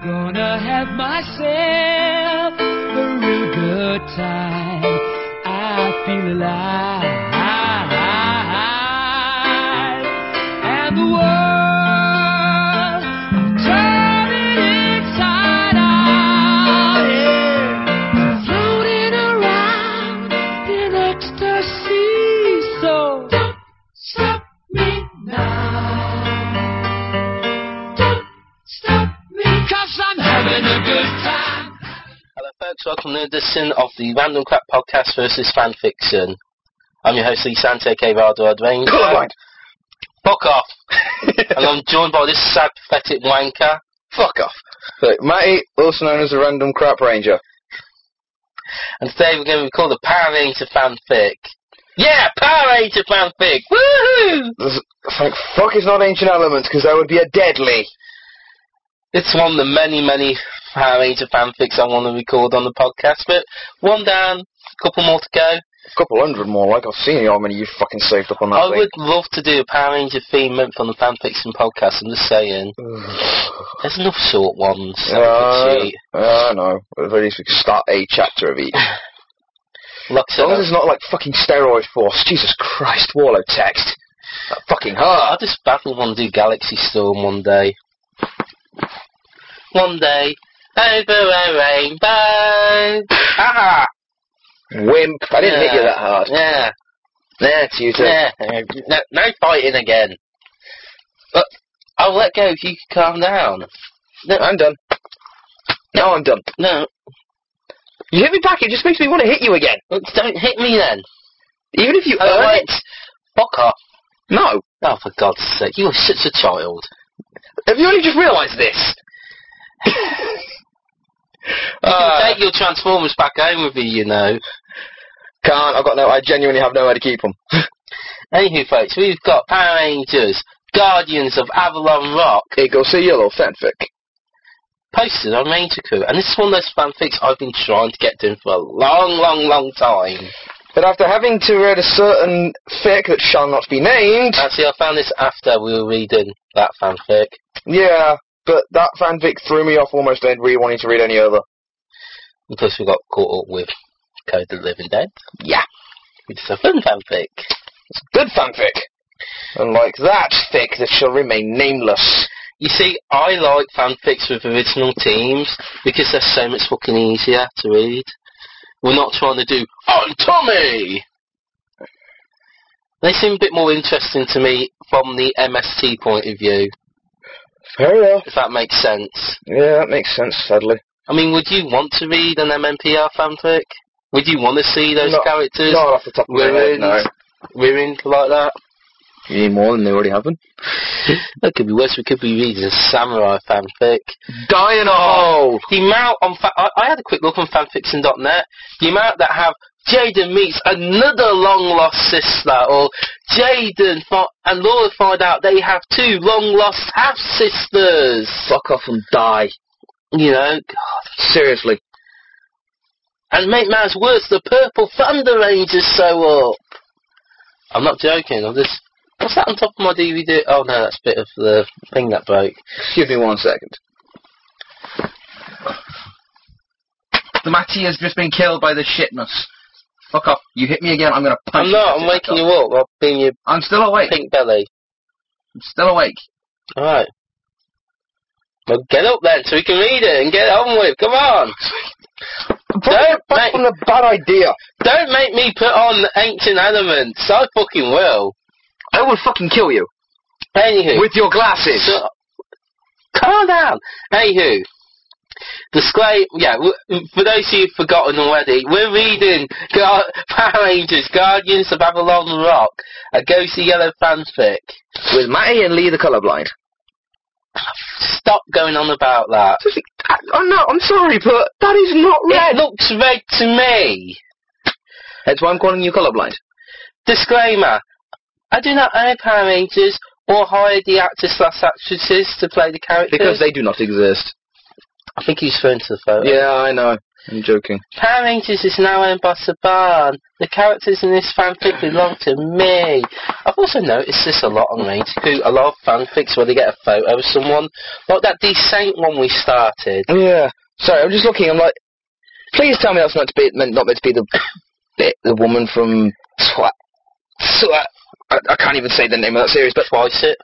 Gonna have myself a real good time. I feel alive. And the world turning inside out, yeah. Floating around in ecstasy. So don't stop me now. Don't stop me, 'cause I'm having a good time. Hello folks, welcome to the edition of the Random Crap Podcast versus Fanfiction. I'm your host Lee Sante, aka Rado Adwain. Fuck off! And I'm joined by this sad, pathetic wanker. Fuck off. So, Matty, also known as the Random Crap Ranger. And today we're going to record the Power Ranger fanfic. Yeah, Power Ranger fanfic! Woohoo! Thank fuck it's not Ancient Elements, because that would be a deadly. It's one of the many Power Ranger fanfics I want to record on the podcast, but one down, a couple more to go. A couple hundred more, like I've seen how many you fucking saved up on that I thing. would love to do a Power Ranger theme month on the fanfiction podcast, I'm just saying. There's enough short ones. I know. At least we can start a chapter of each. Like as long as it's not like fucking Steroid Force. Jesus Christ, Warlow text. That fucking hard. I just badly want to do Galaxy Storm one day. One day, over a rainbow. Aha! Wimp. I didn't hit you that hard. Yeah. That's you too. Yeah. No fighting again. But I'll let go if you can calm down. No, I'm done. No, I'm done. No. You hit me back, it just makes me want to hit you again. Don't hit me then. Even if you earn it. Fuck off. No. Oh, for God's sake. You are such a child. Have you only just realised this? You can take your Transformers back home with you, you know. Can't. I genuinely have nowhere to keep them. Anywho, folks, we've got Power Rangers, Guardians of Avalon Rock. Here goes a yellow fanfic. Posted on Ranger Crew, and this is one of those fanfics I've been trying to get done for a long time. But after having to read a certain fic that shall not be named... Actually, I found this after we were reading that fanfic. Yeah, but that fanfic threw me off almost really wanting to read any other. And plus we got caught up with Code of the Living Dead. Yeah. Which is a fun fanfic. It's a good fanfic. Unlike that fic that shall remain nameless. You see, I like fanfics with original teams because they're so much fucking easier to read. We're not trying to do, I'm Tommy! They seem a bit more interesting to me from the MST point of view. Fair enough. If that makes sense. Yeah, that makes sense, sadly. I mean, would you want to read an MMPR fanfic? Would you want to see those characters not off the top of my head, no. ruined like that? You need more than they already have been? That could be worse. We could be reading a samurai fanfic. Die in a hole! The amount on I had a quick look on fanfiction.net. The amount that have Jaden meets another long-lost sister, or Jaden and Laura find out they have two long-lost half-sisters. Fuck off and die. You know, God. Seriously. And make matters worse, the Purple Thunder Rangers show up. I'm not joking, I'm just... What's that on top of my DVD? Oh no, that's a bit of the thing that broke. Excuse me 1 second. The Matty has just been killed by the shitness. Fuck off. You hit me again, I'm gonna punch you. I'm waking you up. I'll being your I'm still awake. Pink belly. I'm still awake. Alright. Well, get up then so we can read it and get it on with. Come on. Don't a bad idea. Don't make me put on Ancient Elements. I fucking will. I will fucking kill you. Anywho. With your glasses. So, calm down. Anywho. For those of you who've forgotten already, we're reading Power Rangers, Guardians of Avalon Rock, a ghosty yellow fanfic. With Matty and Lee the Colourblind. Stop going on about that. Oh no, I'm sorry, but that is not red. It looks red to me. That's why I'm calling you colourblind. Disclaimer. I do not own Power Rangers or hire the actors/actresses to play the characters. Because they do not exist. I think he's referring to the photo. Yeah, I know. I'm joking. Power Rangers is now owned by Saban. The characters in this fanfic belong to me. I've also noticed this a lot on Ranger Crew. A lot of fanfics where they get a photo of someone. Like that Descent one we started. Yeah. Sorry, I'm just looking. I'm like, please tell me that's not meant to be the woman from Swat. I can't even say the name of that series, but Twice it.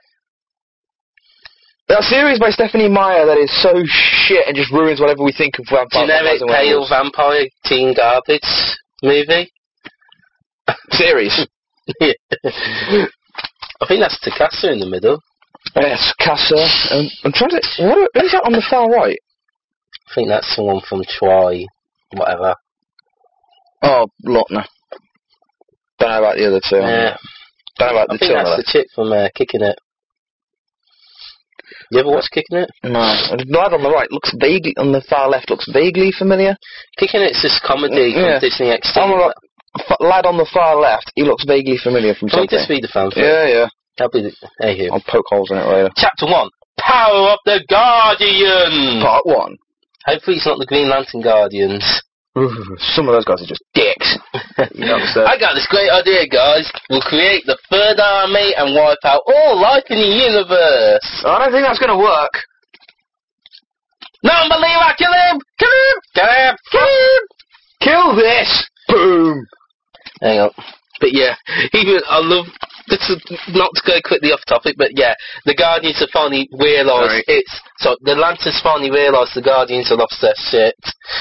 that series by Stephanie Meyer that is so shit and just ruins whatever we think of vampires. Generic pale vampire teen garbage movie. Series. Yeah. I think that's Takasa in the middle. Yes, Casa. I'm trying to. What is that on the far right? I think that's someone from Twi, whatever. Oh, Lautner. Don't know about the other two. Yeah. Don't know about I the think two on that's the the chick from Kicking It. You ever watch Kicking It? No. The lad on the right looks vaguely, on the far left looks vaguely familiar. Kicking It's this comedy Yeah. from Disney XD. On the lad on the far left, he looks vaguely familiar from Can we something. just read the fanfic? Yeah. That'll be the... Anywho. I'll poke holes in it later. Chapter 1. Power of the Guardian! Part 1. Hopefully it's not the Green Lantern Guardians. Some of those guys are just dicks. You know what I'm saying? I got this great idea, guys. We'll create the Third Army and wipe out all life in the universe. I don't think that's going to work. Non-believer, kill him! Kill him! Kill him! Kill him! Kill this! Boom! Hang on. But yeah, even I love. This is not to go quickly off topic, but yeah, the Guardians have finally realised the Lanterns finally realised the Guardians have lost their shit.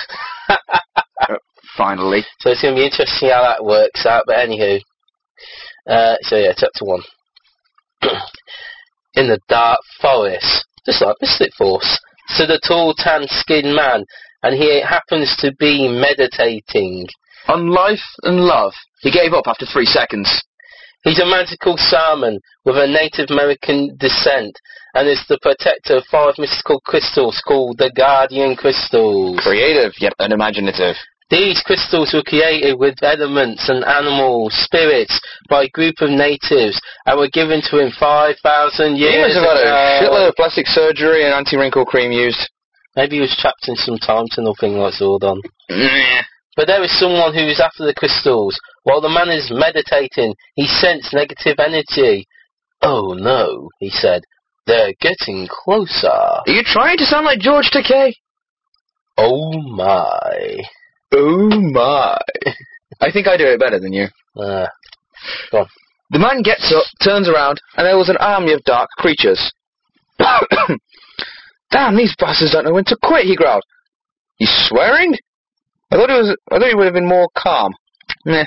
Finally. So it's going to be interesting how that works out. But anywho, so yeah, chapter 1. In the dark forest, just like Mystic Force, stood a tall, tan-skinned man, and he happens to be meditating. On life and love. He gave up after 3 seconds. He's a magical shaman with a Native American descent and is the protector of 5 mystical crystals called the Guardian Crystals. Creative, yet unimaginative. These crystals were created with elements and animals, spirits, by a group of natives and were given to him 5,000 He years must have had a ago. shitload of plastic surgery and anti-wrinkle cream used. Maybe he was trapped in some time tunnel thing like Zordon. Nah. But there is someone who is after the crystals. While the man is meditating, he sensed negative energy. Oh no, he said. They're getting closer. Are you trying to sound like George Takei? Oh my. Oh my. I think I do it better than you. Go on. The man gets up, turns around, and there was an army of dark creatures. Damn, these bastards don't know when to quit, he growled. You swearing? I thought he would have been more calm. Meh.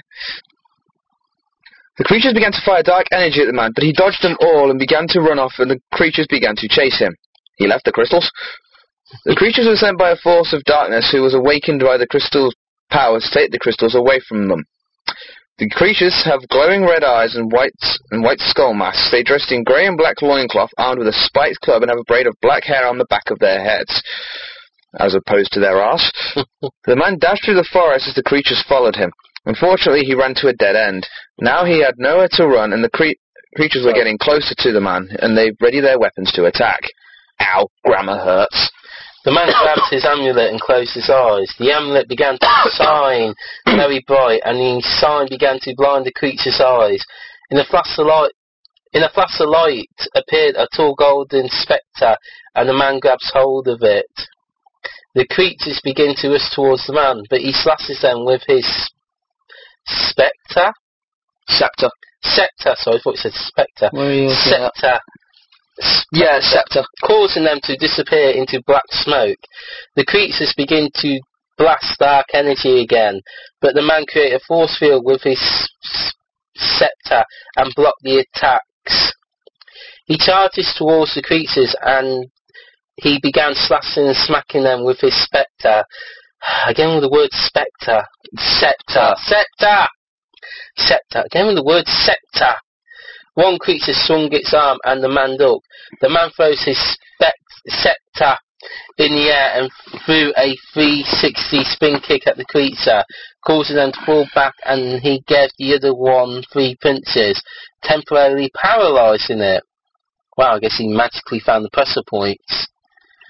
The creatures began to fire dark energy at the man, but he dodged them all and began to run off, and the creatures began to chase him. He left the crystals. The creatures were sent by a force of darkness who was awakened by the crystal's power to take the crystals away from them. The creatures have glowing red eyes and white skull masks. They dressed in grey and black loincloth, armed with a spiked club, and have a braid of black hair on the back of their heads, as opposed to their arse. The man dashed through the forest as the creatures followed him. Unfortunately, he ran to a dead end. Now he had nowhere to run, and the creatures were getting closer to the man, and they readied their weapons to attack. Ow, grammar hurts. The man grabbed his amulet and closed his eyes. The amulet began to shine very bright, and the sign began to blind the creature's eyes. In a flash of light appeared a tall golden spectre, and the man grabs hold of it. The creatures begin to rush towards the man, but he slashes them with his scepter. Sorry, I thought it said spectre. Where are you looking at? Scepter. Yeah, scepter. Causing them to disappear into black smoke. The creatures begin to blast dark energy again, but the man created a force field with his scepter and blocked the attacks. He charges towards the creatures and he began slashing and smacking them with his spectre. Again with the word spectre. Scepter. Again with the word scepter. One creature swung its arm and the man ducked. The man throws his scepter in the air and threw a 360 spin kick at the creature, causing them to fall back, and he gave the other one 3 punches, temporarily paralysing it. Wow, I guess he magically found the pressure points.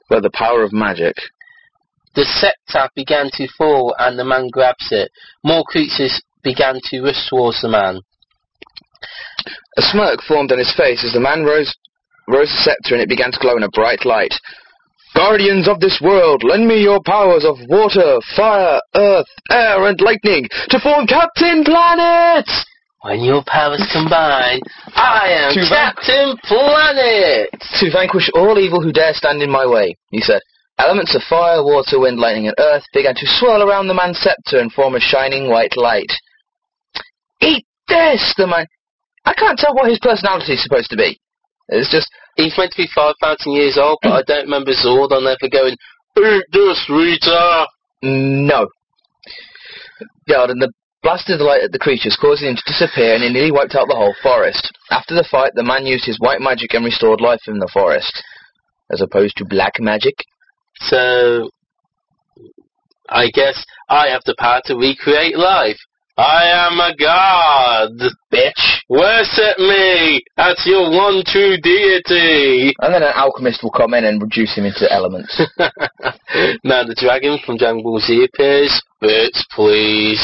By the power of magic. The scepter began to fall and the man grabs it. More creatures began to rush towards the man. A smirk formed on his face as the man rose the scepter and it began to glow in a bright light. Guardians of this world, lend me your powers of water, fire, earth, air, and lightning to form Captain Planet! When your powers combine, I am Captain Planet! To vanquish all evil who dare stand in my way, he said. Elements of fire, water, wind, lightning, and earth began to swirl around the man's scepter and form a shining white light. Eat this! The man... I can't tell what his personality is supposed to be. It's just... He's meant to be 5,000 years old, but I don't remember Zordon ever going, eat this, Rita! No. God, and the blasted light at the creatures caused them to disappear and it nearly wiped out the whole forest. After the fight, the man used his white magic and restored life in the forest. As opposed to black magic. So, I guess I have the power to recreate life. I am a god, bitch. Worship me as your one true deity. And then an alchemist will come in and reduce him into elements. Now the dragon from Dragon Ball Z appears. Bitch, please.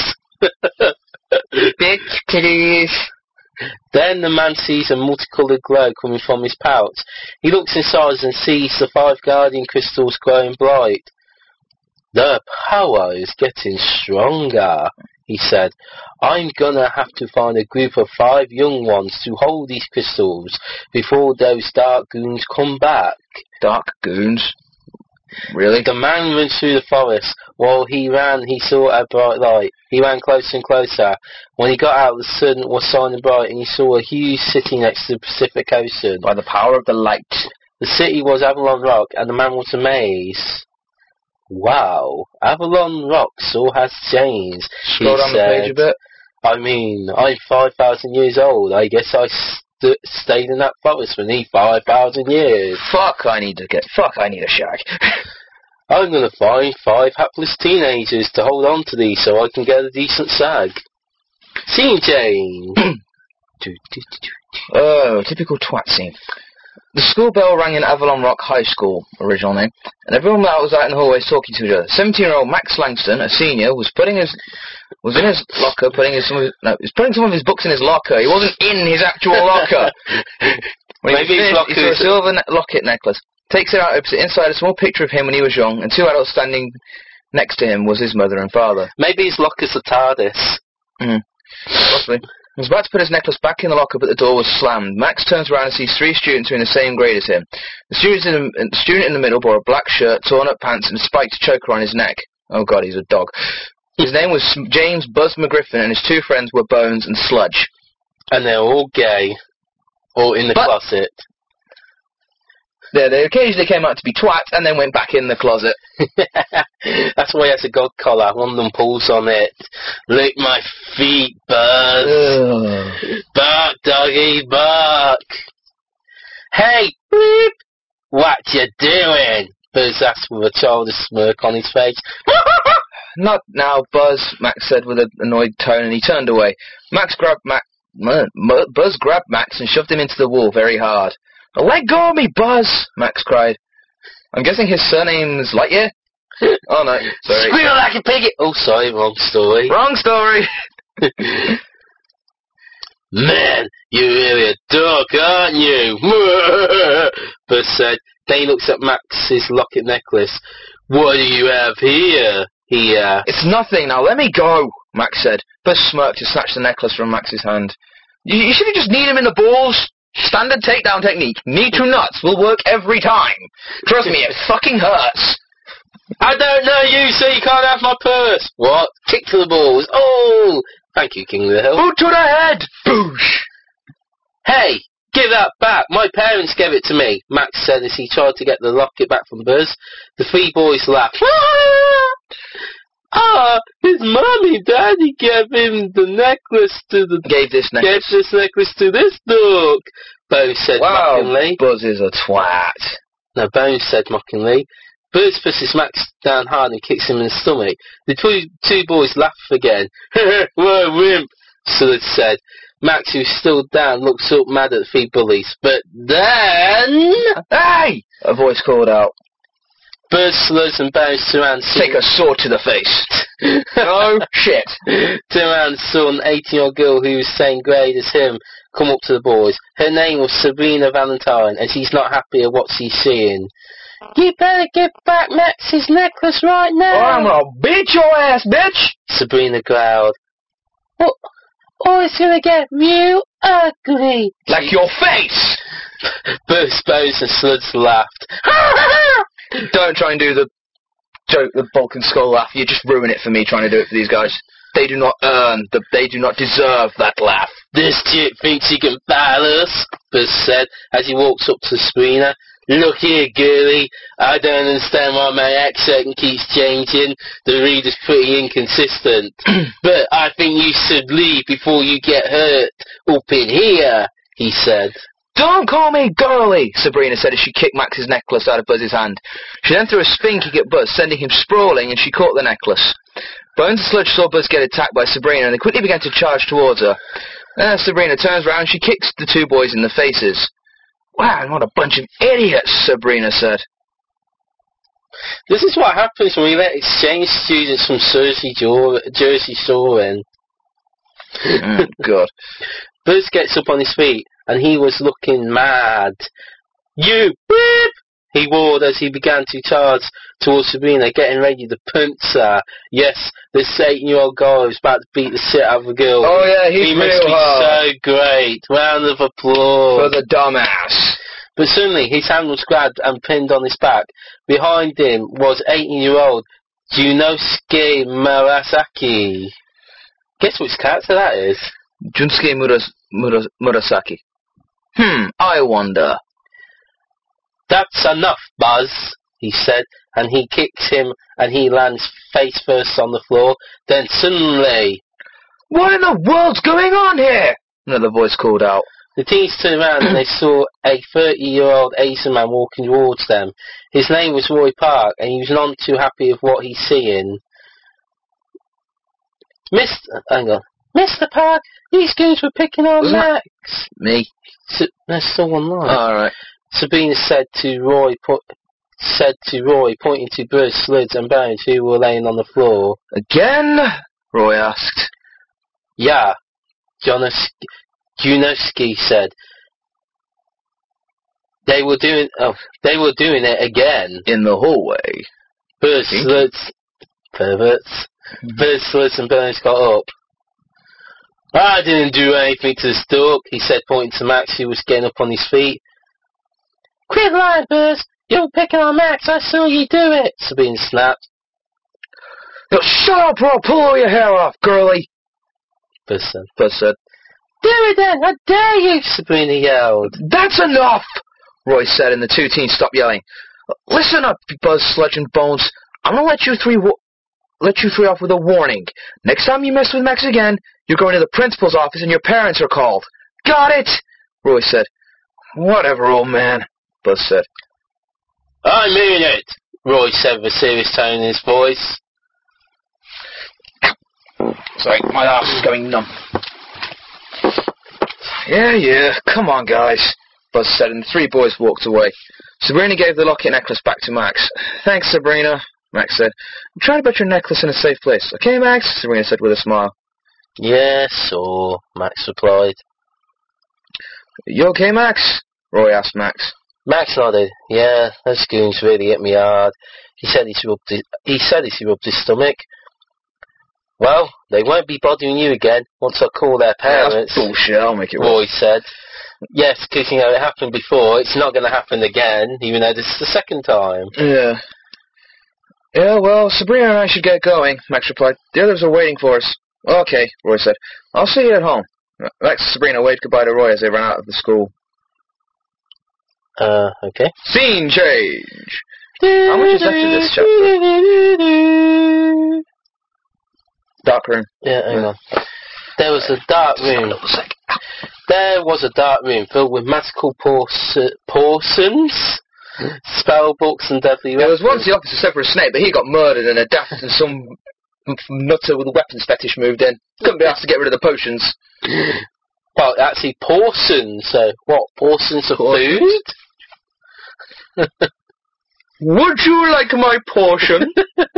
Bitch, please. Then the man sees a multicoloured glow coming from his pouch. He looks inside and sees the 5 guardian crystals glowing bright. The power is getting stronger, he said. I'm gonna have to find a group of 5 young ones to hold these crystals before those dark goons come back. Dark goons? Really? The man ran through the forest. While he ran, he saw a bright light. He ran closer and closer. When he got out, the sun was shining bright, and he saw a huge city next to the Pacific Ocean. By the power of the light. The city was Avalon Rock, and the man was amazed. Wow, Avalon Rock sure has changed, Scroll down the page a bit. I mean, I'm 5,000 years old. I guess I stayed in that forest for nearly 5,000 years. Fuck, I need a shag. I'm gonna find 5 hapless teenagers to hold on to these so I can get a decent sag. Scene change. Oh, typical twat scene. The school bell rang in Avalon Rock High School, original name, and everyone was out in the hallways talking to each other. 17-year-old Max Langston, a senior, was in his locker, putting some of his books in his locker. He wasn't in his actual locker. When Maybe his locker he saw a silver locket necklace. Takes it out, opens it. Inside, a small picture of him when he was young, and 2 adults standing next to him was his mother and father. Maybe his locker's a TARDIS. Possibly. He was about to put his necklace back in the locker, but the door was slammed. Max turns around and sees 3 students who are in the same grade as him. The student in the middle wore a black shirt, torn-up pants, and a spiked choker on his neck. Oh god, he's a dog. His name was James Buzz McGriffin, and his 2 friends were Bones and Sludge. And they're all gay. Or in the closet. Yeah, they occasionally came out to be twats, and then went back in the closet. That's why he has a god collar. One of them pulls on it. Lick my feet, Buzz. Bark, doggy, bark. Hey, beep. What you doing? Buzz asked with a childish smirk on his face. Not now, Buzz, Max said with an annoyed tone, and he turned away. Buzz grabbed Max and shoved him into the wall very hard. Let go of me, Buzz! Max cried. I'm guessing his surname is Lightyear? Oh no, sorry. Squeal like a piggy! Oh, sorry, wrong story. Wrong story! Man, you're really a dork, aren't you? Buzz said. Then he looks at Max's locket necklace. What do you have here? He asked. It's nothing, now let me go, Max said. Buzz smirked and snatched the necklace from Max's hand. You should have just kneed him in the balls. Standard takedown technique. Knee to nuts will work every time. Trust me, it fucking hurts. I don't know you, so you can't have my purse. What? Kick to the balls. Oh! Thank you, King of the Hill. Boot to the head! Boosh! Hey! Give that back! My parents gave it to me, Max said as he tried to get the locket back from Buzz. The 3 boys laughed. His mommy daddy gave him the necklace to the... Gave this necklace to this dog, Bones said mockingly. Buzz is a twat. No, Bones said mockingly. Buzz pushes Max down hard and kicks him in the stomach. The 2 boys laugh again. What a wimp, Sludge said. Max, who's still down, looks up mad at the 3 bullies. But then... Hey! A voice called out. Birds, slugs, and bones surround. Take a sword to the face. No shit. Duran saw an 18-year-old girl who was same grade as him come up to the boys. Her name was Sabrina Valentine, and she's not happy at what she's seeing. You better give back Max's necklace right now. Or I'm gonna beat your ass, bitch! Sabrina growled. Or it's gonna get real ugly. Like your face! Both bones and slugs laughed. Don't try and do the joke, the Vulcan skull laugh. You just ruin it for me trying to do it for these guys. They do not they do not deserve that laugh. This chick thinks she can battle us, Buzz said as he walks up to Sabrina. Look here, girlie, I don't understand why my accent keeps changing. The reader's pretty inconsistent. But I think you should leave before you get hurt up in here, he said. Don't call me girly, Sabrina said as she kicked Max's necklace out of Buzz's hand. She then threw a spin kick at Buzz, sending him sprawling, and she caught the necklace. Bones and Sludge saw Buzz get attacked by Sabrina, and they quickly began to charge towards her. Then Sabrina turns round and she kicks the two boys in the faces. Wow, what a bunch of idiots, Sabrina said. This is what happens when we let exchange students from Jersey Shore in. God. Buzz gets up on his feet, and he was looking mad. You beep! He roared as he began to charge towards Sabrina, getting ready to punch her. Yes, this 18-year-old guy was about to beat the shit out of a girl. Oh yeah, he must be so great. Round of applause. For the dumbass. But suddenly, his hand was grabbed and pinned on his back. Behind him was 18-year-old Junosuke Murasaki. Guess which character that is? Junsuke Murasaki. I wonder. That's enough, Buzz, he said, and he kicks him and he lands face first on the floor. Then suddenly... What in the world's going on here? Another voice called out. The teens turned around and they saw a 30-year-old Asian man walking towards them. His name was Roy Park, and he was none too happy with what he's seeing. Mr. Park, these goons were picking on Max. Me? There's still one line. Alright. Sabrina said to Roy, pointing to Buzz, Slugs and Bones, who were laying on the floor. Again? Roy asked. Yeah, Junosuke said. They were doing it again. In the hallway. Buzz, Slugs, perverts. Buzz, Slugs and Bones got up. I didn't do anything to the stork, he said, pointing to Max, who was getting up on his feet. Quit lying, Buzz! You're picking on Max, I saw you do it! Sabrina snapped. Now shut up or I'll pull all your hair off, girlie! Buzz said. Do it then! I dare you! Sabrina yelled. That's enough! Roy said, and the two teens stopped yelling. Listen up, Buzz, Sludge, and Bones. I'm gonna let you three off with a warning. Next time you mess with Max again, you're going to the principal's office and your parents are called. Got it? Roy said. Whatever, old man, Buzz said. I mean it, Roy said with a serious tone in his voice. Sorry, my arse is going numb. Yeah, come on, guys, Buzz said, and the three boys walked away. Sabrina gave the locket necklace back to Max. Thanks, Sabrina, Max said. I'm trying to put your necklace in a safe place. Okay, Max? Sabrina said with a smile. Yes, sir, Max replied. You okay, Max? Roy asked Max. Max nodded. Yeah, those goons really hit me hard. He said he rubbed his stomach. Well, they won't be bothering you again once I call their parents. That's bullshit, I'll make it work. Roy said. Yes, because, it happened before. It's not going to happen again, even though this is the second time. Yeah. Yeah, well, Sabrina and I should get going, Max replied. The others are waiting for us. Okay, Roy said. I'll see you at home. Max and Sabrina waved goodbye to Roy as they ran out of the school. Okay. Scene change! How much is left of this chapter? Dark room. Yeah, hang on. There was a dark room. There was a dark room filled with magical portions, spell books, and deadly weapons. There was once the Officer Severus Snape, but he got murdered and a daft and some nutter with a weapons fetish moved in. Couldn't be asked to get rid of the potions. Well, actually, portions. So, what? Portions of food? Would you like my portion?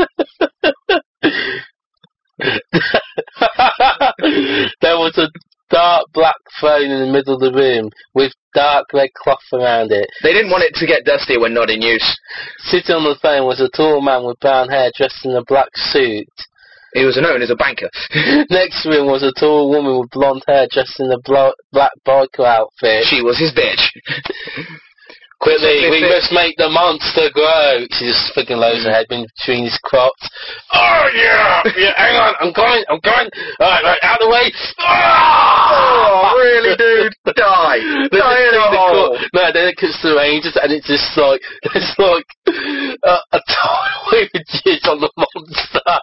There was a dark black throne in the middle of the room with dark red cloth around it. They didn't want it to get dusty when not in use. Sitting on the throne was a tall man with brown hair dressed in a black suit. He was known as a banker. Next to him was a tall woman with blonde hair dressed in a black biker outfit. She was his bitch. Quickly, we must make the monster grow. She just flicking loads of head between his crops. Oh yeah, hang on, I'm coming. Right, out of the way. Oh, really, dude? Die. Die in a hole. No, then it cuts to the Rangers, and it's just like there's like a tiny wave of jizz on the monster.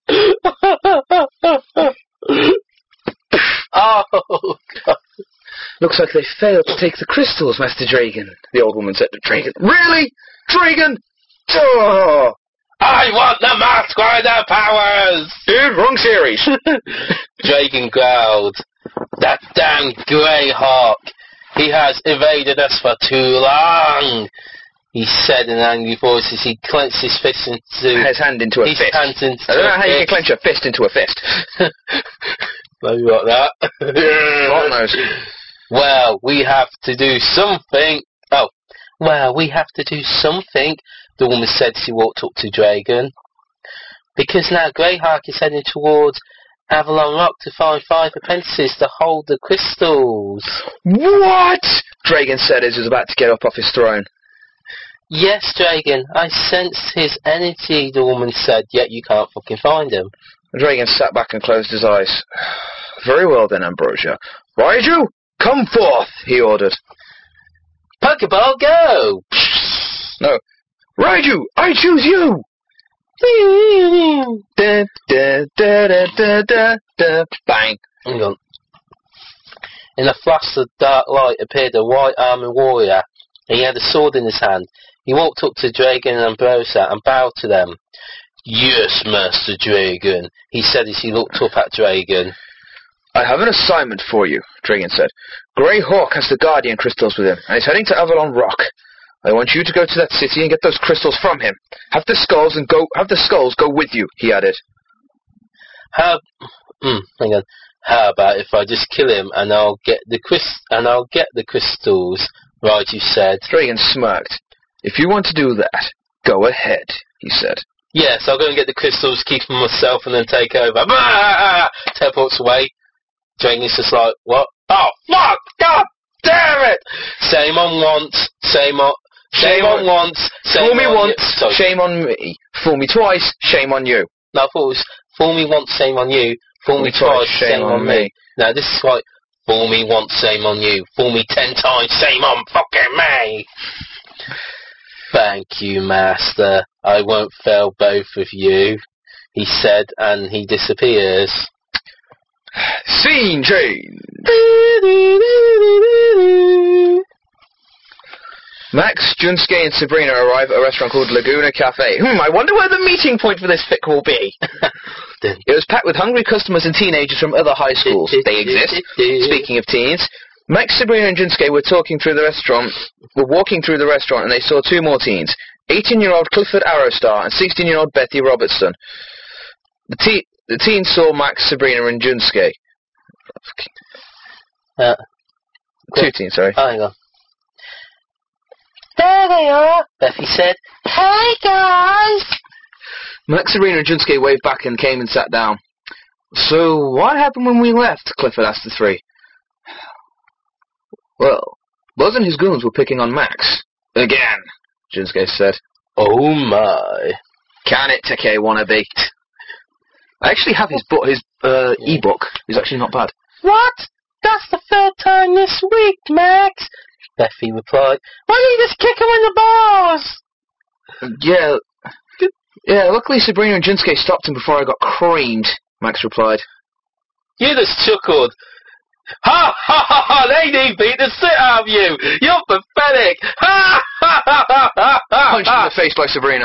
Oh God. Looks like they failed to take the crystals, Master Dragon, the old woman said to Dragon. Really? Dragon? Oh! I want the Mask Rider powers! Dude, wrong series. Dragon growled. That damn grey hawk. He has evaded us for too long. He said in angry voice as he clenched his fist into... His hand into a fist. I don't know how you can clench a fist into a fist. Maybe like that. God knows. Well, we have to do something. Oh, well, we have to do something, the woman said as she walked up to Dragon. Because now Greyhawk is heading towards Avalon Rock to find 5 apprentices to hold the crystals. What? Dragon said as he was about to get up off his throne. Yes, Dragon, I sensed his energy, the woman said, yet you can't fucking find him. Dragon sat back and closed his eyes. Very well then, Ambrosia. Raiju, come forth, he ordered. Pokeball, go! No. Raiju, I choose you! Da, da, da, da, da, da, da. Bang. Hang on. In a flash of dark light appeared a white-armored warrior. He had a sword in his hand. He walked up to Dragon and Ambrosia and bowed to them. Yes, Master Dragon, he said as he looked up at Dragon. I have an assignment for you, Dragon said. Greyhawk has the Guardian crystals with him, and he's heading to Avalon Rock. I want you to go to that city and get those crystals from him. Have the skulls go with you, he added. Hang on. How about if I just kill him and I'll get the crystals, Raiju said. Dragon smirked. If you want to do that, go ahead, he said. Yes, I'll go and get the crystals, keep them myself, and then take over. Teleports away. Dragon's just like, what? Oh, fuck! God damn it! Shame on once, shame on once, fool me once, shame on me. Fool me twice, shame on you. No, I thought it was fool me once, shame on you. Fool me twice, shame on me. Now this is like, fool me once, shame on you. Fool me 10 times, shame on fucking me. Thank you, Master. I won't fail both of you, he said, and he disappears. Scene change! Max, Junsuke and Sabrina arrive at a restaurant called Laguna Cafe. I wonder where the meeting point for this fic will be. It was packed with hungry customers and teenagers from other high schools. They exist. Speaking of teens, Max, Sabrina and Junsuke were walking through the restaurant, and they saw 2 more teens. 18-year-old Clifford Arrowstar and 16-year-old Betty Robertson. The teens saw Max, Sabrina and Junsuke. 2 teens, sorry. Oh, hang on. There they are, Betty said. Hey, guys! Max, Sabrina and Junsuke waved back and came and sat down. So, what happened when we left? Clifford asked the 3. Well, Buzz and his goons were picking on Max. Again, Junsuke said. Oh my. Can it, Take wannabe? I actually have his e-book. It's actually not bad. What? That's the 3rd time this week, Max, Betty replied. Why don't you just kick him in the balls? Yeah, luckily Sabrina and Junsuke stopped him before I got creamed, Max replied. You just chuckled. Ha ha ha ha! They need beat the shit out of you! You're pathetic! Ha ha ha ha ha! Punched in the face by Sabrina.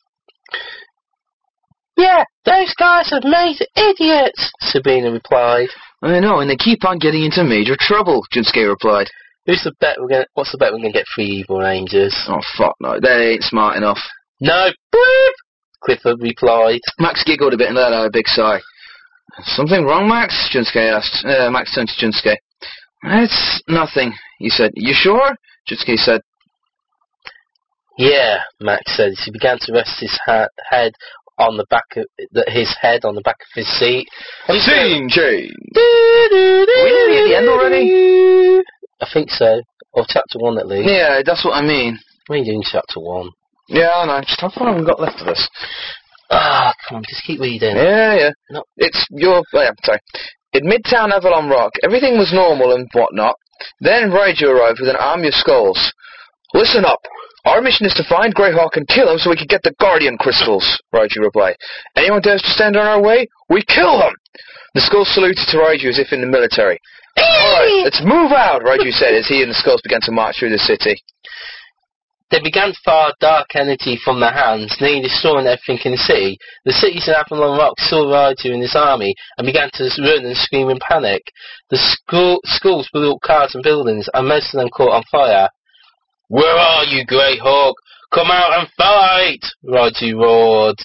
Yeah, those guys have made idiots, Sabrina replied. I know, and they keep on getting into major trouble, Junsuke replied. What's the bet we're gonna get 3 evil rangers? Oh fuck no, they ain't smart enough. No, boop! Clifford replied. Max giggled a bit and let out a big sigh. Something wrong, Max? Junsuke asked. Max turned to Junsuke. It's nothing, he said. You sure? Junsuke said. Yeah, Max said as he began to rest his head on the back of his seat. Scene change! Are we nearly at the end already? I think so. Or chapter 1 at least. Yeah, that's what I mean. What are you doing chapter 1? Yeah, I know. Just how far have we got left of this? Come on, just keep reading. Yeah. No. It's your... Oh, yeah, sorry. In Midtown Avalon Rock, everything was normal and whatnot. Then Raiju arrived with an army of skulls. Listen up. Our mission is to find Greyhawk and kill him so we can get the Guardian Crystals, Raiju replied. Anyone dares to stand on our way, we kill them! The skulls saluted to Raiju as if in the military. Alright, let's move out, Raiju said as he and the skulls began to march through the city. They began to fire dark energy from their hands, nearly destroying everything in the city. The cities in Avalon Rock saw Raiju and his army and began to run and scream in panic. The schools blew up cars and buildings, and most of them caught on fire. Where are you, Greyhawk? Come out and fight! Raiju roared.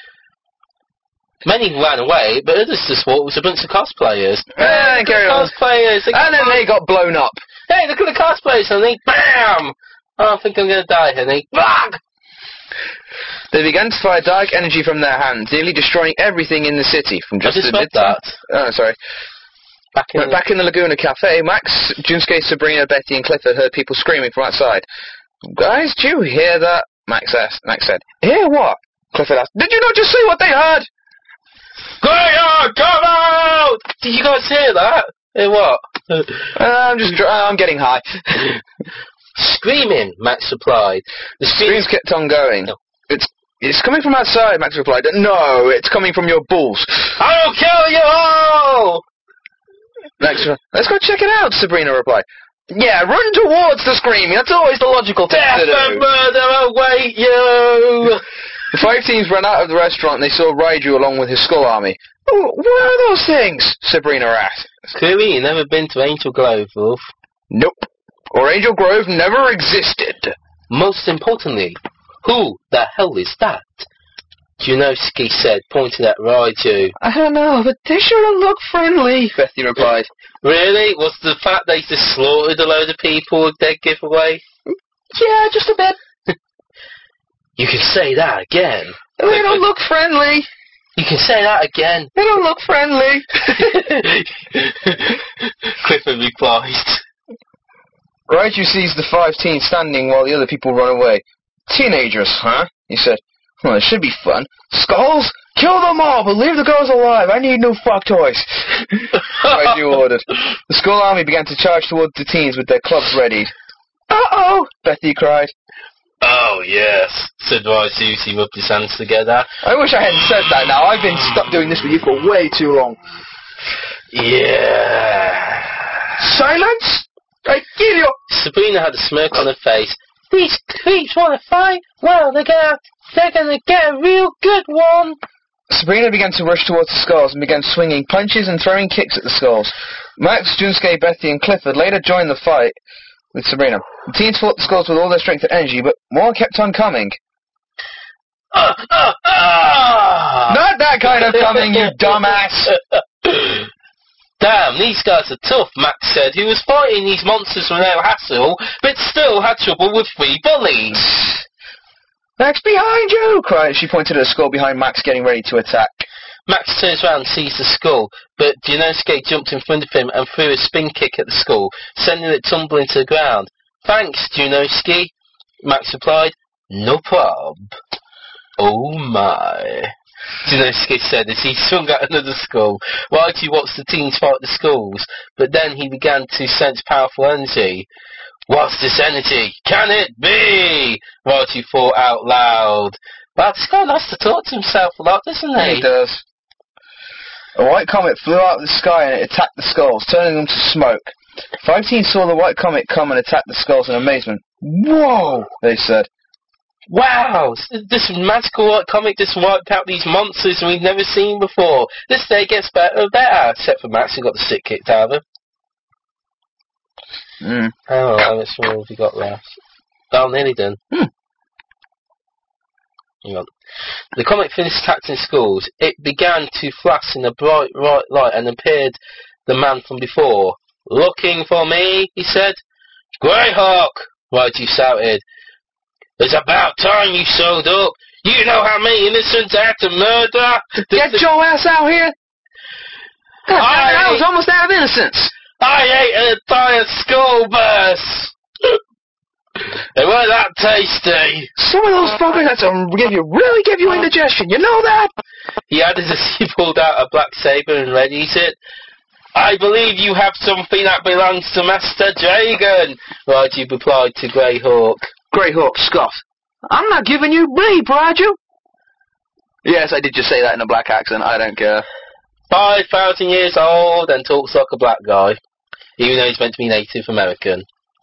Many ran away, but others just thought it was a bunch of cosplayers. Carry on. Cosplayers! And then they got blown up. Hey, look at the cosplayers, honey! Bam! Oh, I think I'm gonna die, honey. Bang! They began to fire dark energy from their hands, nearly destroying everything in the city. From just I just the read that. Oh, sorry. Back in the Laguna Cafe, Max, Junsuke, Sabrina, Betty, and Clifford heard people screaming from outside. Guys, did you hear that? Max said. Hear what? Clifford asked. Did you not just see what they heard? Greyhawk, come out! Did you guys hear that? Hear what? I'm getting high. Screaming, Max replied. The screams kept on going. No. It's coming from outside, Max replied. No, it's coming from your balls. I'll kill you all! Max, let's go check it out, Sabrina replied. Yeah, run towards the screaming. That's always the logical thing to do. Death and murder await you! The 5 teams ran out of the restaurant and they saw Raiju along with his skull army. Oh, what are those things? Sabrina asked. Clearly, you've never been to Angel Grove, Wolf. Nope. Or Angel Grove never existed. Most importantly, who the hell is that? Junosuke said, pointing at Raiju. I don't know, but they sure don't look friendly, Betty replied. Really? Was the fact they just slaughtered a load of people a dead giveaway? Yeah, just a bit. You can say that again. They don't look friendly. You can say that again. They don't look friendly. Clifford replied. Raiju sees the 5 teens standing while the other people run away. Teenagers, huh? He said. Well, it should be fun. Skulls? Kill them all, but leave the girls alive. I need new fuck toys. Raiju ordered. The skull army began to charge towards the teens with their clubs ready. Uh-oh, Betty cried. Oh, yes, said Raiju as he rubbed his hands together. I wish I hadn't said that now. I've been stuck doing this with you for way too long. Yeah. Silence? I kill you! Sabrina had a smirk on her face. These creeps want to fight? Well, they're gonna get a real good one. Sabrina began to rush towards the skulls and began swinging punches and throwing kicks at the skulls. Max, Junsuke, Betty, and Clifford later joined the fight with Sabrina. The teens fought the skulls with all their strength and energy, but more kept on coming. Not that kind of coming, you dumbass! Damn, these guys are tough, Max said, who was fighting these monsters without hassle, but still had trouble with 3 bullies. Max, behind you! Cried. She pointed at a skull behind Max, getting ready to attack. Max turns around and sees the skull, but Junosuke jumped in front of him and threw a spin kick at the skull, sending it tumbling to the ground. Thanks, Junosuke, Max replied. No prob. Oh my. Junosuke said as he swung at another skull. Raiju watched the teens fight the skulls, but then he began to sense powerful energy. What's this energy? Can it be? Raiju thought out loud. Wow, this guy likes to talk to himself a lot, doesn't he? He does. A white comet flew out of the sky and it attacked the skulls, turning them to smoke. 5 teens saw the white comet come and attack the skulls in amazement. Whoa! They said. Wow! This magical white comet just wiped out these monsters we've never seen before. This day gets better and better, except for Max, who got the shit kicked out of him. Oh, how much more have we got left? Oh, nearly done. Hang on. The comet finished attacking schools. It began to flash in a bright light and appeared the man from before. Looking for me, he said. Greyhawk, Raiju shouted. It's about time you showed up. You know how many innocents I had to murder? Get your ass out here! I was almost out of innocence! I ate an entire school bus! They weren't that tasty. Some of those fuckers had to really give you indigestion, you know that? He added as he pulled out a black saber and readied it. I believe you have something that belongs to Master Dragon, Raiju replied to Greyhawk. Greyhawk scoffed. I'm not giving you bleep, Raiju. Yes, I did just say that in a black accent, I don't care. 5,000 years old and talks like a black guy, even though he's meant to be Native American.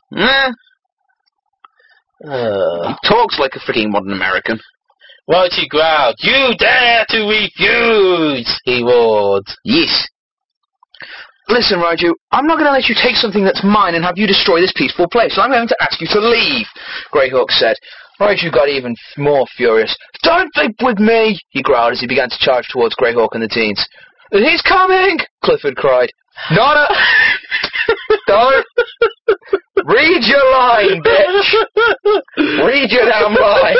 He talks like a freaking modern American. Raiju growled. You dare to refuse, he roared. Yes. Listen, Raiju, I'm not going to let you take something that's mine and have you destroy this peaceful place, so I'm going to ask you to leave, Greyhawk said. Raiju got even more furious. Don't think with me, he growled as he began to charge towards Greyhawk and the teens. He's coming, Clifford cried. Not a... Don't... Read your line, bitch! Read your damn line!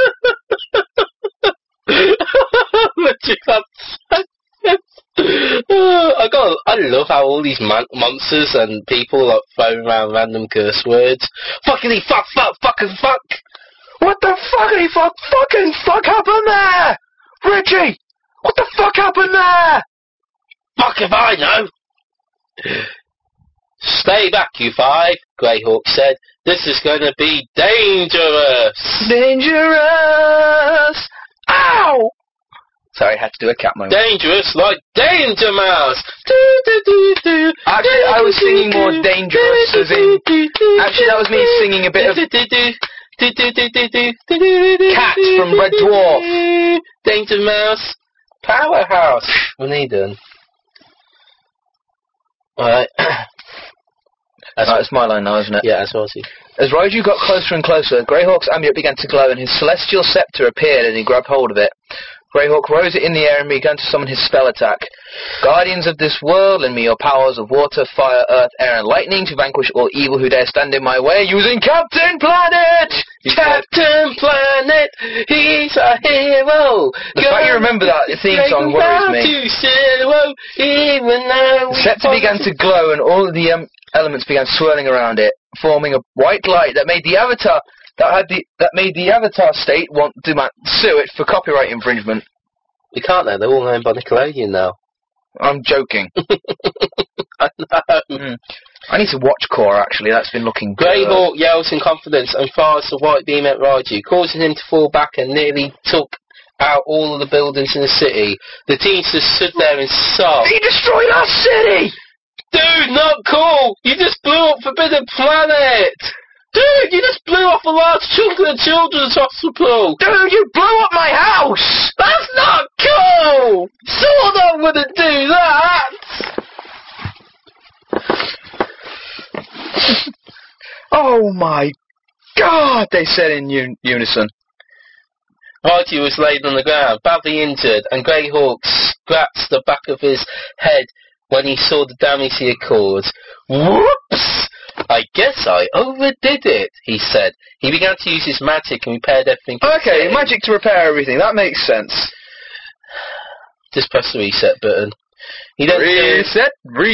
I love how all these monsters and people are throwing around random curse words. Fuckity fuck, fucking fuck! What the fuckity fucking fuck happened there? Richie! What the fuck happened there? Fuck if I know! Stay back, you five, Greyhawk said. This is going to be dangerous! Dangerous! Ow! Sorry, I had to do a cat moment. Dangerous like Danger Mouse! Actually, I was singing more dangerous as in... Actually, that was me singing a bit of... Cat from Red Dwarf. Danger Mouse. Powerhouse. Dunedin. Alright. That's my line now, isn't it? Yeah, that's what I see. As Raiju got closer and closer, Greyhawk's amulet began to glow and his celestial scepter appeared and he grabbed hold of it. Greyhawk rose it in the air and began to summon his spell attack. Guardians of this world, lend me your powers of water, fire, earth, air, and lightning to vanquish all evil who dare stand in my way using Captain Planet! Captain Planet, he's a hero! The fact you remember that theme song worries me. The scepter began to glow and all of the elements began swirling around it, forming a white light that made the avatar... That made the Avatar state want to sue it for copyright infringement. You can't though, they're all owned by Nickelodeon now. I'm joking. I know. I need to watch Korra actually, that's been looking good. Greyhawk yells in confidence and fires the white beam at Raiju, causing him to fall back and nearly took out all of the buildings in the city. The teens just stood there in shock. He destroyed our city! Dude, not cool! You just blew up Forbidden Planet! Dude, you just blew off a large chunk of the children's hospital! Dude, you blew up my house! That's not cool! Someone not gonna do that! Oh my god, they said in unison. Raiju was laid on the ground, badly injured, and Greyhawk scratched the back of his head when he saw the damage he had caused. Whoops! I guess I overdid it, he said. He began to use his magic and repaired everything. Okay, magic to repair everything, that makes sense. Just press the reset button. Reset.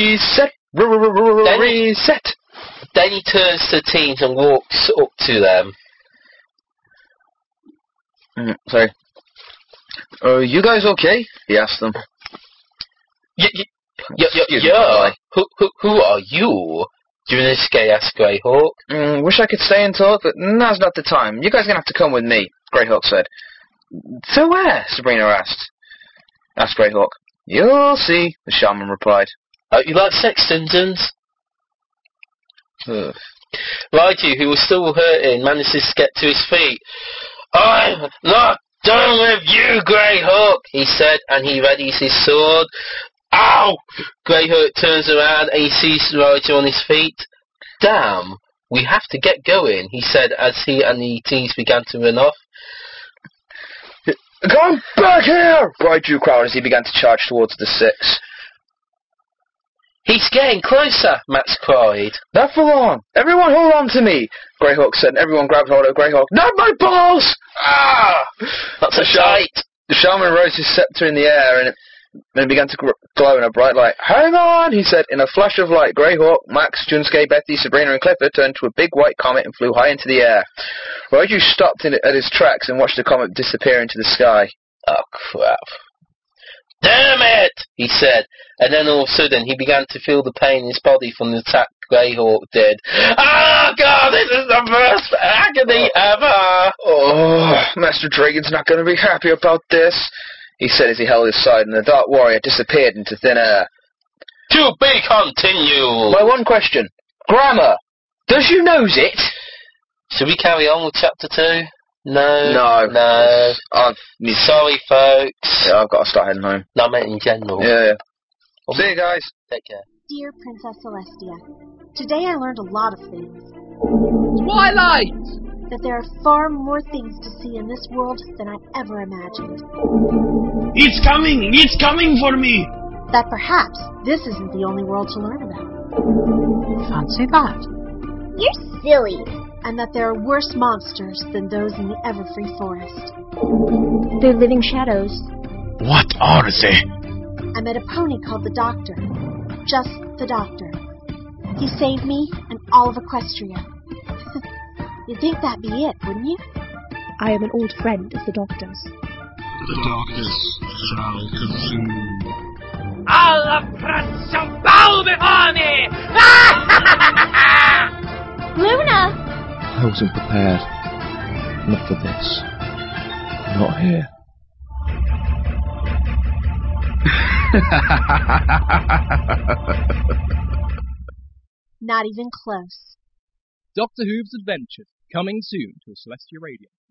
Then he turns to the teens and walks up to them. Sorry. Are you guys okay? He asked them. Yeah. Who are you? Juniske asked Greyhawk. Wish I could stay and talk, but now's not the time. You guys are going to have to come with me, Greyhawk said. To where? Sabrina asked Greyhawk. You'll see, the shaman replied. You like sex dungeons? Raiju, who was still hurting, manages to get to his feet. I'm not done with you, Greyhawk, he said, and he readies his sword. Ow! Greyhawk turns around and he sees Raiju on his feet. Damn, we have to get going, he said as he and the teens began to run off. Come back here! Raiju growled as he began to charge towards the six. He's getting closer, Max cried. Not for long. Everyone hold on to me, Greyhawk said, and everyone grabbed hold of Greyhawk. Not my balls! Ah! That's a sight. The shaman raised his scepter in the air and it began to glow in a bright light. Hang on, he said. In a flash of light, Greyhawk, Max, Junsuke, Betty, Sabrina and Clifford turned to a big white comet and flew high into the air. Raiju stopped at his tracks and watched the comet disappear into the sky. Oh, crap. Damn it, he said, and then all of a sudden he began to feel the pain in his body from the attack Greyhawk did. Oh, God, this is the worst agony ever! Oh, Master Dragon's not going to be happy about this, he said as he held his side, and the Dark Warrior disappeared into thin air. To be continued! My one question. Grammar! Does you knows it? Should we carry on with chapter 2? No. Sorry, folks. Yeah, I've got to start heading home. No, I meant in general. Yeah. See you guys. Take care. Dear Princess Celestia, today I learned a lot of things. Twilight! That there are far more things to see in this world than I ever imagined. It's coming for me! That perhaps this isn't the only world to learn about. Fancy that. You're silly. And that there are worse monsters than those in the Everfree Forest. They're living shadows. What are they? I met a pony called the Doctor. Just the Doctor. He saved me and all of Equestria. You'd think that'd be it, wouldn't you? I am an old friend of the Doctor's. The darkness shall consume. All the press shall bow before me! Luna! I wasn't prepared. Not for this. Not here. Not even close. Doctor Who's Adventures, coming soon to Celestia Radio.